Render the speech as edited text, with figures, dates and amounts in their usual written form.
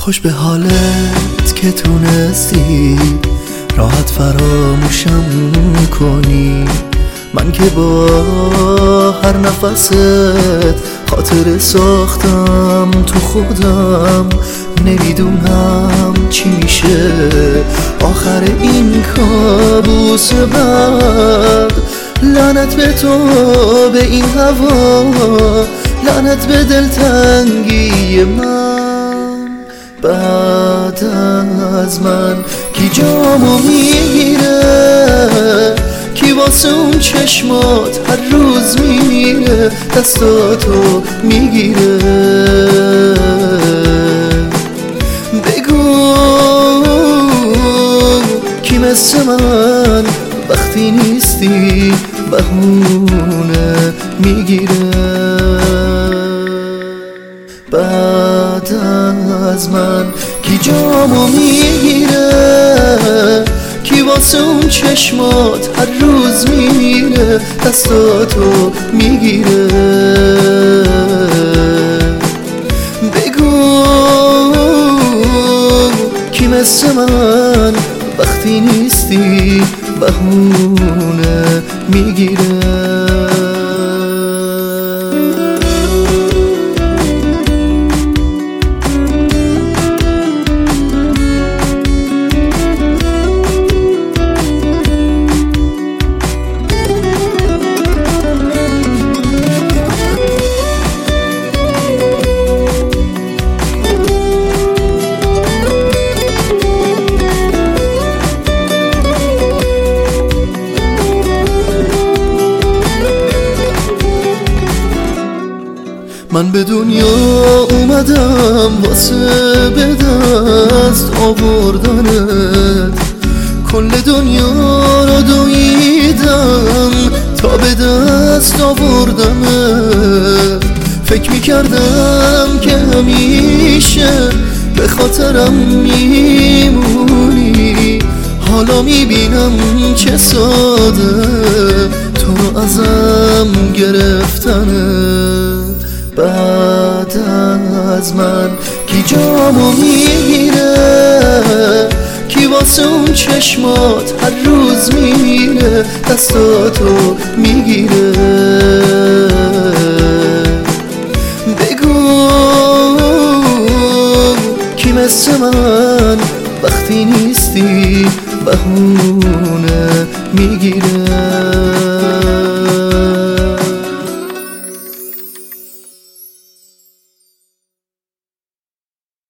خوش به حالت که تونستی راحت فراموشم کنی. من که با هر نفست خاطر ساختم تو خودم، نمیدونم چی میشه آخر این کابوس بد. لعنت به تو، به این هوا، لعنت به دلتنگی من. بعد از من کی جامو میگیره، کی واسه اون چشمات هر روز میمیره دستاتو میگیره. بگو کی مثل من وقتی نیستی بهونه میگیره. بعد از من کی جامو میگیره، کی واسه اون چشمات هر روز میمیره دستاتو میگیره. بگو کی مثل من وقتی نیستی بهونه میگیره. من به دنیا اومدم واسه به دست آوردنت، کل دنیا رو دویدم تا به دست آوردمت. فکر میکردم که همیشه به خاطرم میمونی، حالا میبینم چه ساده تو رو ازم گرفتنت. بعد از من کی جامو میگیره، کی واسه اون چشمات هر روز میمیره دستاتو میگیره. بگو کی مثل من وقتی نیستی بهونه میگیره.